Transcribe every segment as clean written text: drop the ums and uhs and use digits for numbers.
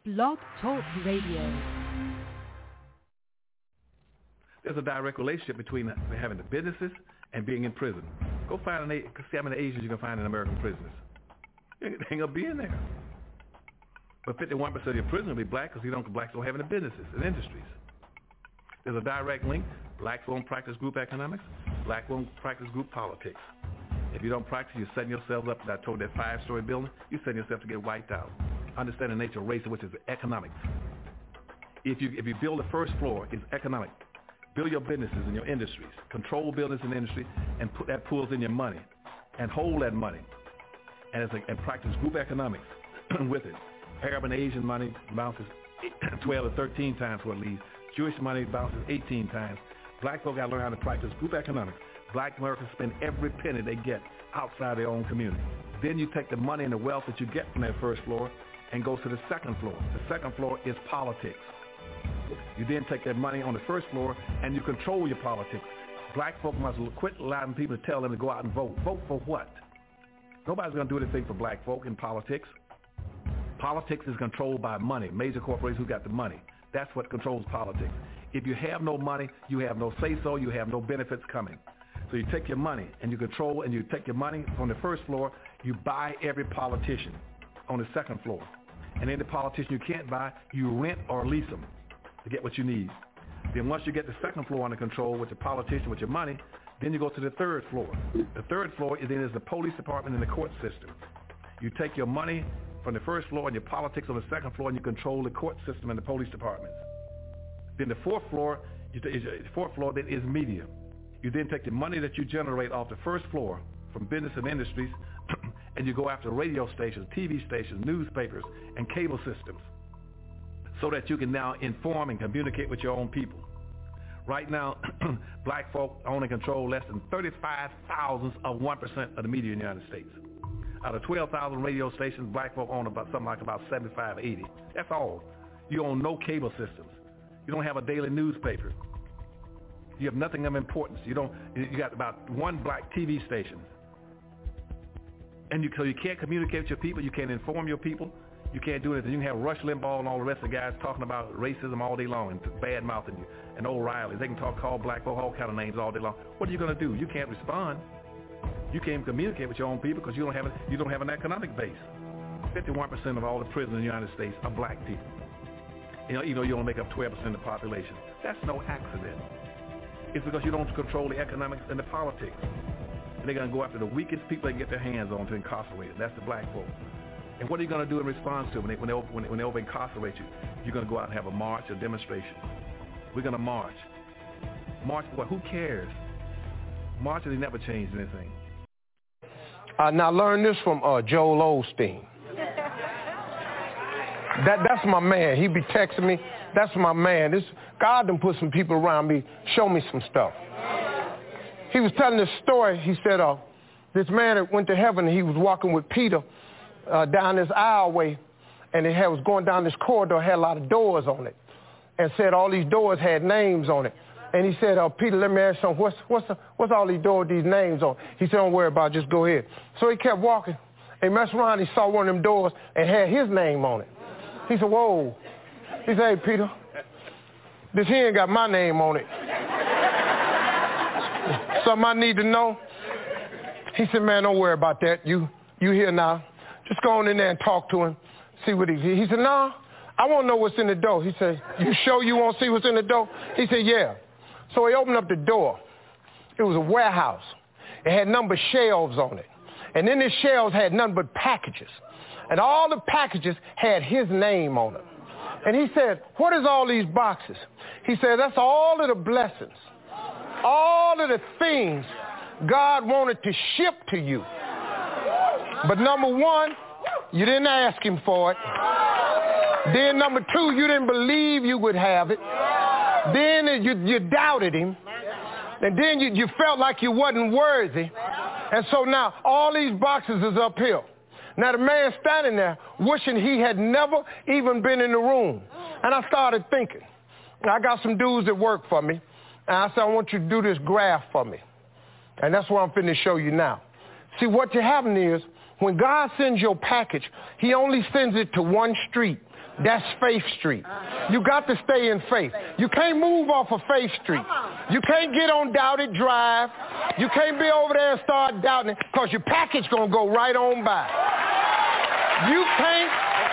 Blog Talk Radio. There's a direct relationship between having the businesses and being in prison. Go find see how many Asians you can find in American prisons. They ain't gonna be in there. But 51% of your prisoners will be black because blacks don't have any businesses and industries. There's a direct link. Blacks won't practice group economics. Blacks won't practice group politics. If you don't practice, you're setting yourself up. I told that 5-story building, you're setting yourself to get wiped out. Understand the nature of race, which is economics. If you build the first floor, it's economic. Build your businesses and your industries. Control business and industry, and put that pools in your money, and hold that money, and practice group economics with it. Arab and Asian money bounces 12 to 13 times what it leaves. Jewish money bounces 18 times. Black folk got to learn how to practice group economics. Black Americans spend every penny they get outside their own community. Then you take the money and the wealth that you get from that first floor and go to the second floor. The second floor is politics. You then take that money on the first floor and you control your politics. Black folk must quit allowing people to tell them to go out and vote. Vote for what? Nobody's going to do anything for black folk in politics. Politics is controlled by money, major corporations who got the money. That's what controls politics. If you have no money, you have no say-so, you have no benefits coming. So you take your money and you control, and you take your money from the first floor, you buy every politician on the second floor. And any politician you can't buy, you rent or lease them to get what you need. Then once you get the second floor under control with the politician, with your money, then you go to the third floor. The third floor is the police department and the court system. You take your money from the first floor and your politics on the second floor, and you control the court system and the police departments. Then the fourth floor then is media. You then take the money that you generate off the first floor from business and industries, and you go after radio stations, TV stations, newspapers, and cable systems, so that you can now inform and communicate with your own people. Right now, black folk own and control less than 35 thousandths of 1% of the media in the United States. Out of 12,000 radio stations, black folk own about 75, 80. That's all. You own no cable systems. You don't have a daily newspaper. You have nothing of importance. You got about one black TV station. And so you can't communicate with your people. You can't inform your people. You can't do anything. You can have Rush Limbaugh and all the rest of the guys talking about racism all day long and bad-mouthing you, and O'Reilly. They can call black folk all kind of names all day long. What are you going to do? You can't respond. You can't communicate with your own people because you don't have an economic base. 51% of all the prisoners in the United States are black people. You only make up 12% of the population. That's no accident. It's because you don't control the economics and the politics. And they're going to go after the weakest people they can get their hands on to incarcerate them. That's the black folk. And what are you going to do in response to it when they over-incarcerate you? You're going to go out and have a march, a demonstration. We're going to march. March for what? Who cares? Marches, they never changed anything. Now learn this from Joel Osteen. That's my man. He be texting me. That's my man. God done put some people around me, show me some stuff. He was telling this story. He said this man that went to heaven, and he was walking with Peter down this aisleway, and it was going down this corridor, had a lot of doors on it, and said all these doors had names on it. And he said, Peter, let me ask you something. What's all these doors, these names on? He said, don't worry about it, just go ahead. So he kept walking, and messed around, he saw one of them doors and had his name on it. He said, whoa. He said, hey, Peter, this here ain't got my name on it. Something I need to know? He said, man, don't worry about that. You here now. Just go on in there and talk to him, see what he said, no, I want to know what's in the door. He said, you sure you want to see what's in the door? He said, yeah. So he opened up the door. It was a warehouse. It had numbered shelves on it. And then the shelves had nothing but packages. And all the packages had his name on them. And he said, what is all these boxes? He said, that's all of the blessings, all of the things God wanted to ship to you. But number one, you didn't ask him for it. Then number two, you didn't believe you would have it. Then you doubted him. And then you felt like you wasn't worthy. And so now all these boxes is uphill. Now the man standing there wishing he had never even been in the room. And I started thinking, I got some dudes that work for me. And I said, I want you to do this graph for me. And that's what I'm finna show you now. See, what happening is when God sends your package, he only sends it to one street. That's Faith Street. You got to stay in faith. You can't move off of Faith Street. You can't get on Doubted Drive. You can't be over there and start doubting it because your package going to go right on by. You can't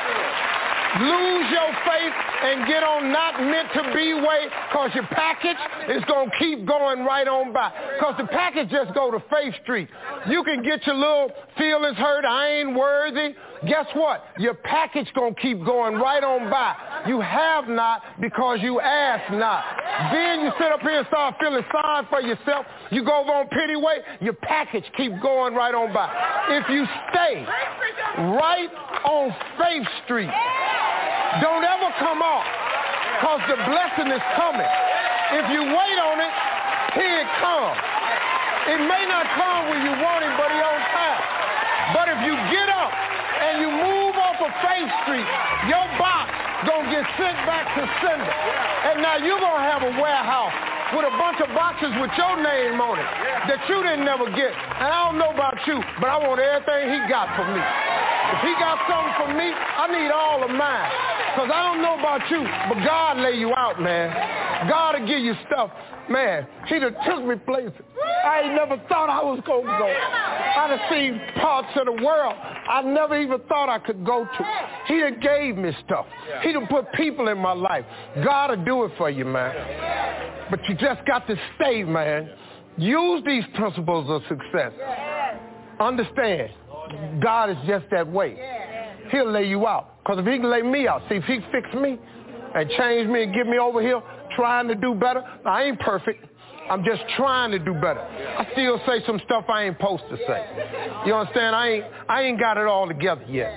lose your faith and get on Not Meant to Be way because your package is going to keep going right on by. Because the package just go to Faith Street. You can get your little feelings hurt, I ain't worthy. Guess what? Your package going to keep going right on by. You have not because you ask not. Then you sit up here and start feeling sorry for yourself. You go over on Pity Way, your package keep going right on by. If you stay right on Faith Street, don't ever come off because the blessing is coming. If you wait on it, here it comes. It may not come when you want it, but it's on time. But if you get up and you move off of Faith Street, your box gonna get sent back to sender. And now you're gonna have a warehouse with a bunch of boxes with your name on it that you didn't never get. And I don't know about you, but I want everything he got for me. If he got something for me, I need all of mine. Because I don't know about you, but God lay you out, man. God will give you stuff. Man, he done took me places I ain't never thought I was going to go. I done seen parts of the world I never even thought I could go to. He done gave me stuff. He done put people in my life. God will do it for you, man. But you just got to stay, man. Use these principles of success. Understand, God is just that way. He'll lay you out. Because if he can lay me out, see, if he fix me and change me and get me over here trying to do better, I ain't perfect. I'm just trying to do better. I still say some stuff I ain't supposed to say. You understand? I ain't got it all together yet.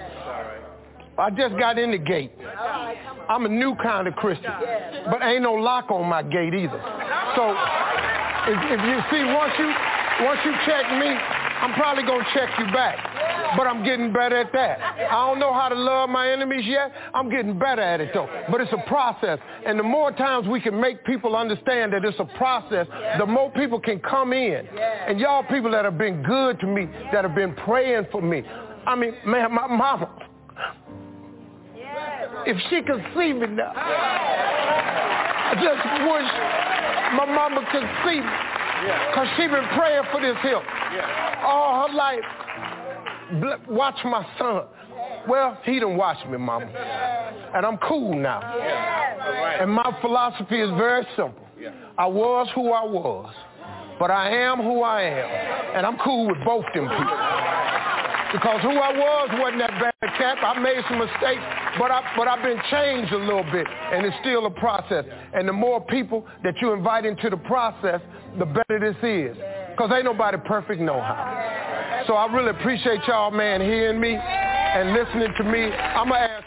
I just got in the gate. I'm a new kind of Christian. But ain't no lock on my gate either. So if you see, once you check me, I'm probably going to check you back. But I'm getting better at that. I don't know how to love my enemies yet. I'm getting better at it, though. But it's a process. And the more times we can make people understand that it's a process, the more people can come in. And y'all people that have been good to me, that have been praying for me. I mean, man, my mama, if she could see me now, I just wish my mama could see me. Because she been praying for this here all her life. Watch my son. Well, he done watched me, mama. And I'm cool now. And my philosophy is very simple. I was who I was, but I am who I am. And I'm cool with both them people. Because who I was wasn't that bad cat. I made some mistakes, but I've been changed a little bit, and it's still a process. And the more people that you invite into the process, the better this is. Because ain't nobody perfect no how. So I really appreciate y'all, man, hearing me and listening to me. I'm going to ask.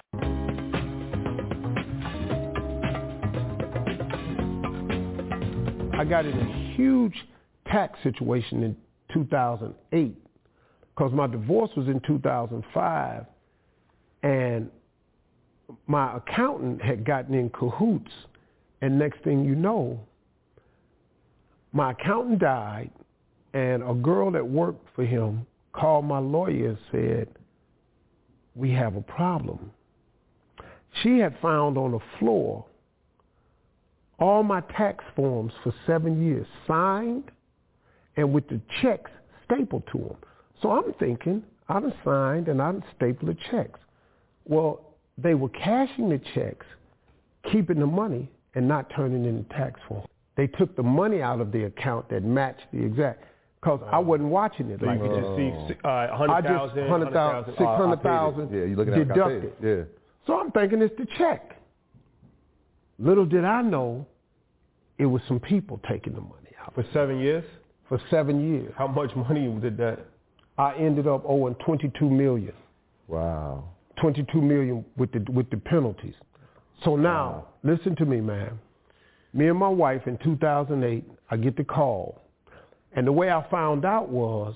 I got in a huge tax situation in 2008 because my divorce was in 2005, and my accountant had gotten in cahoots, and next thing you know, my accountant died, and a girl that worked for him called my lawyer and said, we have a problem. She had found on the floor all my tax forms for 7 years, signed and with the checks stapled to them. So I'm thinking, I done signed and I done stapled the checks. Well, they were cashing the checks, keeping the money, and not turning in the tax form. They took the money out of the account that matched the exact, because I wasn't watching it. So like you could just see 100,000, 600,000 yeah, you looking at deducted. Yeah. So I'm thinking it's the check. Little did I know, it was some people taking the money out. For 7 years? For 7 years. How much money did that? I ended up owing $22 million. Wow. $22 million with the penalties. So now, listen to me, man. Me and my wife in 2008, I get the call. And the way I found out was,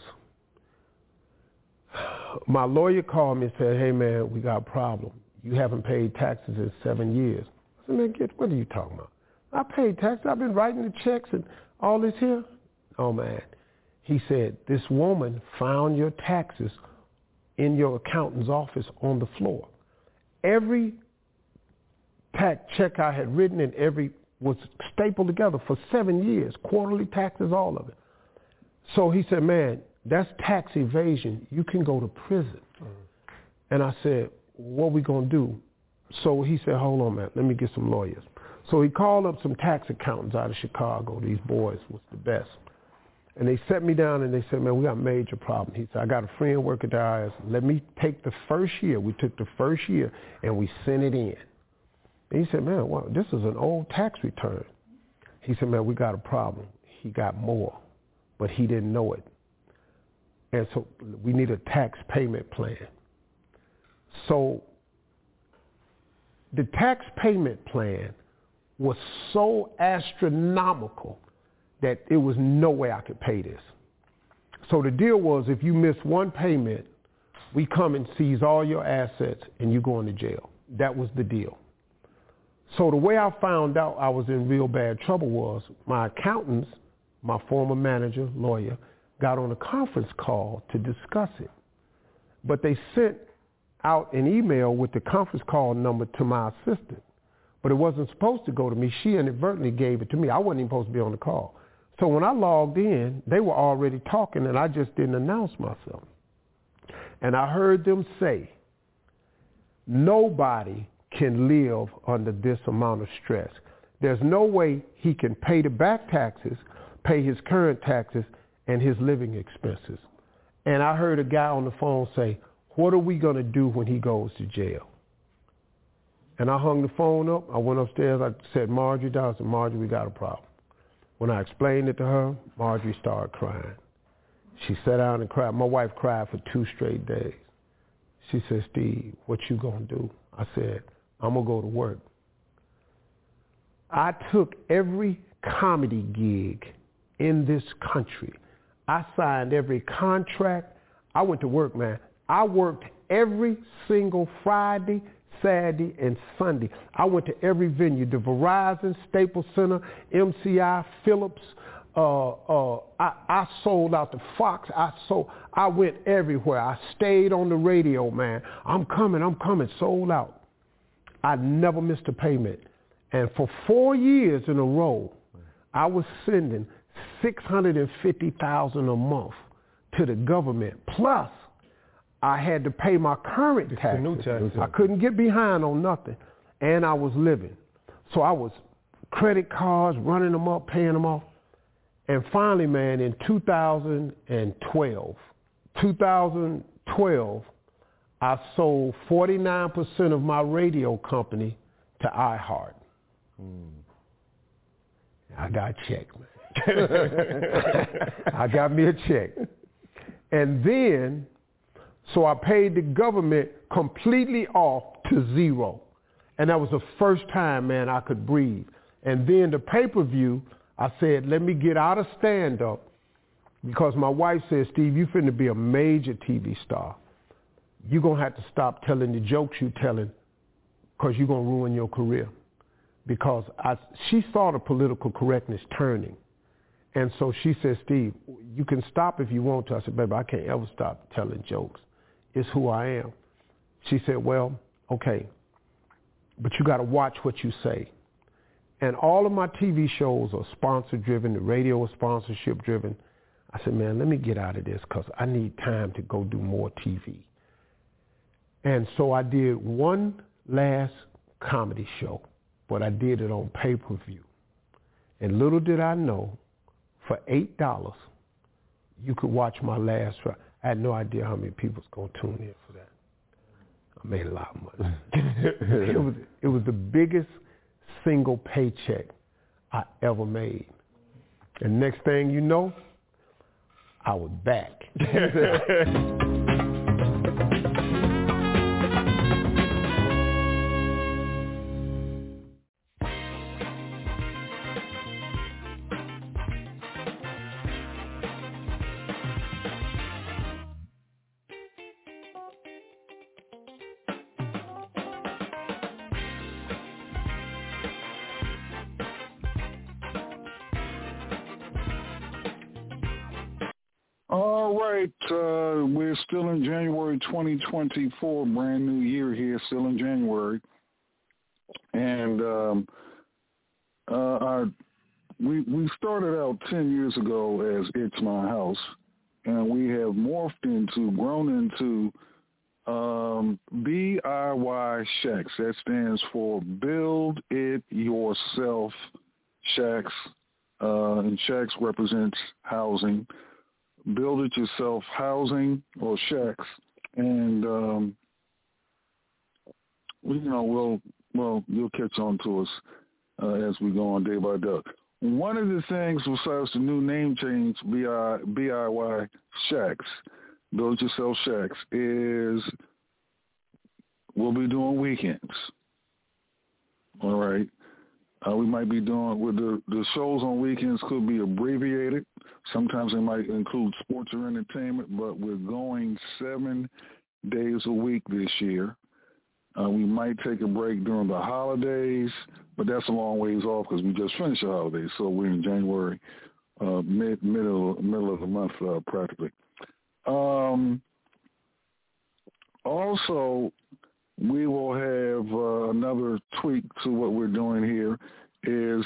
my lawyer called me and said, hey, man, we got a problem. You haven't paid taxes in 7 years. I said, man, what are you talking about? I paid taxes. I've been writing the checks and all this here. Oh, man. He said, this woman found your taxes in your accountant's office on the floor. Every tax check I had written and was stapled together for 7 years, quarterly taxes, all of it. So he said, man, that's tax evasion. You can go to prison. And I said, what we going to do? So he said, hold on, man, let me get some lawyers. So he called up some tax accountants out of Chicago. These boys was the best. And they set me down and they said, man, we got a major problem. He said, I got a friend working at the IRS. Let me take the first year. We took the first year and we sent it in. And he said, man, well, this is an old tax return. He said, man, we got a problem. He got more, but he didn't know it. And so we need a tax payment plan. So the tax payment plan was so astronomical that there was no way I could pay this. So the deal was, if you miss one payment, we come and seize all your assets and you go into jail. That was the deal. So the way I found out I was in real bad trouble was my accountants, my former manager, lawyer, got on a conference call to discuss it. But they sent out an email with the conference call number to my assistant. But it wasn't supposed to go to me. She inadvertently gave it to me. I wasn't even supposed to be on the call. So when I logged in, they were already talking and I just didn't announce myself. And I heard them say, nobody can live under this amount of stress. There's no way he can pay the back taxes, pay his current taxes, and his living expenses. And I heard a guy on the phone say, what are we going to do when he goes to jail? And I hung the phone up. I went upstairs. I said, Marjorie down. I said, Marjorie, we got a problem. When I explained it to her, Marjorie started crying. She sat down and cried. My wife cried for 2 straight days. She said, Steve, what you going to do? I said, I'm going to go to work. I took every comedy gig in this country. I signed every contract. I went to work, man. I worked every single Friday, Saturday, and Sunday. I went to every venue, the Verizon, Staples Center, MCI, Phillips. I sold out the Fox. I went everywhere. I stayed on the radio, man. I'm coming, sold out. I never missed a payment. And for 4 years in a row, I was sending $650,000 a month to the government. Plus, I had to pay my current taxes. I couldn't get behind on nothing. And I was living. So I was credit cards, running them up, paying them off. And finally, man, in 2012, I sold 49% of my radio company to iHeart. I got a check, man. I got me a check. And then, so I paid the government completely off to zero. And that was the first time, man, I could breathe. And then the pay-per-view, I said, let me get out of stand-up because my wife said, Steve, you finna be a major TV star. You're going to have to stop telling the jokes you're telling because you're going to ruin your career. Because she saw the political correctness turning. And so she said, Steve, you can stop if you want to. I said, baby, I can't ever stop telling jokes. It's who I am. She said, well, okay, but you got to watch what you say. And all of my TV shows are sponsor-driven. The radio is sponsorship-driven. I said, man, let me get out of this because I need time to go do more TV. And so I did one last comedy show, but I did it on pay-per-view. And little did I know, for $8, you could watch my last show. I had no idea how many people was going to tune in for that. I made a lot of money. It was the biggest single paycheck I ever made. And next thing you know, I was back. We're still in January 2024, brand new year here, still in January. And we started out 10 years ago as It's My House, and we have grown into BIY Shacks. That stands for Build It Yourself Shacks, and Shacks represents housing. Build It Yourself Housing or Shacks, and you'll catch on to us as we go on day by day. One of the things besides the new name change, BIY Shacks, Build Yourself Shacks, is we'll be doing weekends. All right. We might be doing with the shows on weekends could be abbreviated. Sometimes they might include sports or entertainment, but we're going 7 days a week this year. We might take a break during the holidays, but that's a long ways off because we just finished the holidays. So we're in January, middle of the month practically. Also, we will have another tweak to what we're doing here is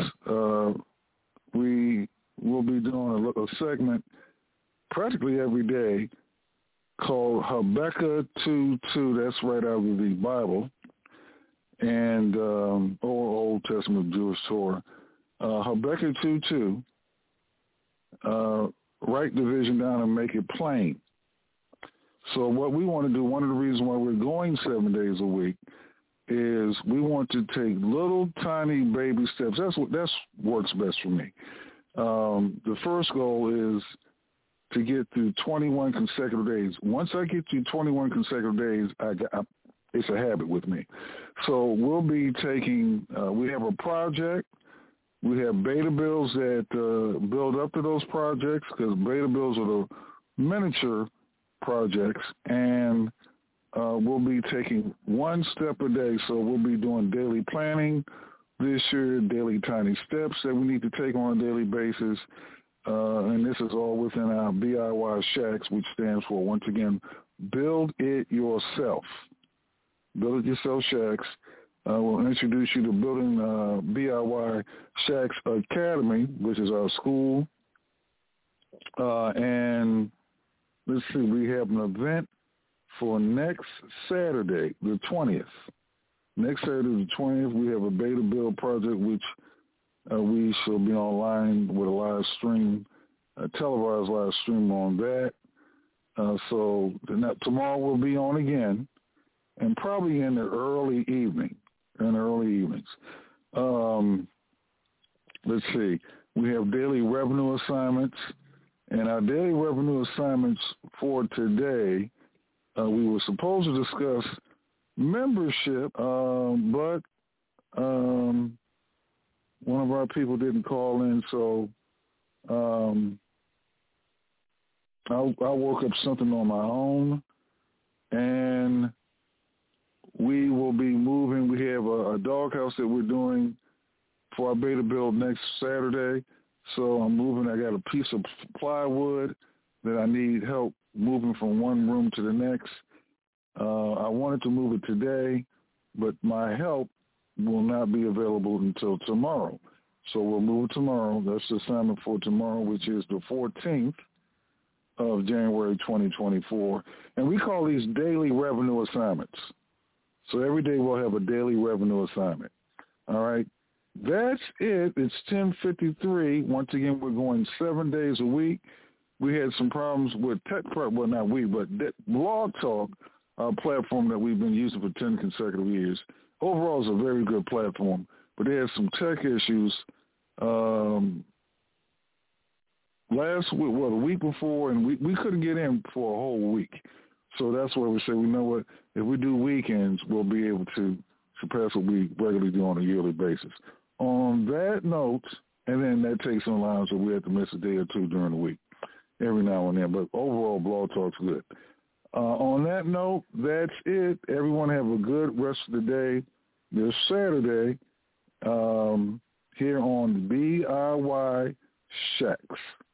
we will be doing a segment practically every day called Habakkuk 2:2. That's right out of the Bible and or Old Testament Jewish Torah. Habakkuk 2:2. Write the vision down and make it plain. So what we want to do, one of the reasons why we're going 7 days a week, is we want to take little tiny baby steps. That's works best for me. The first goal is to get through 21 consecutive days. Once I get through 21 consecutive days, it's a habit with me. So we'll be taking, we have a project. We have beta bills that build up to those projects because beta bills are the miniature projects, and we'll be taking one step a day. So we'll be doing daily planning this year, daily tiny steps that we need to take on a daily basis. And this is all within our BIY Shacks, which stands for, once again, Build It Yourself. Build It Yourself Shacks. We'll introduce you to Building BIY Shacks Academy, which is our school. And let's see, we have an event for next Saturday, the 20th. Next Saturday, the 20th, we have a beta build project, which we shall be online with a live stream, a televised live stream on that. So tomorrow we'll be on again, and probably in the early evenings. Let's see. We have daily revenue assignments, and our daily revenue assignments for today, we were supposed to discuss membership, but one of our people didn't call in, so I woke up something on my own, and we will be moving. We have a doghouse that we're doing for our beta build next Saturday, so I'm moving. I got a piece of plywood that I need help moving from one room to the next. I wanted to move it today, but my help will not be available until tomorrow. So we'll move it tomorrow. That's the assignment for tomorrow, which is the 14th of January 2024. And we call these daily revenue assignments. So every day we'll have a daily revenue assignment. All right. That's it. It's 10:53. Once again, we're going 7 days a week. We had some problems with not we, but Blog Talk, our platform that we've been using for 10 consecutive years. Overall, it's a very good platform, but they had some tech issues last week, the week before, and we couldn't get in for a whole week. So that's why we say, we know what, if we do weekends, we'll be able to surpass what we regularly do on a yearly basis. On that note, and then that takes some lines where we have to miss a day or two during the week, every now and then, but overall, Blog Talk's good. On that note, that's it. Everyone have a good rest of the day this Saturday here on BIY Shacks.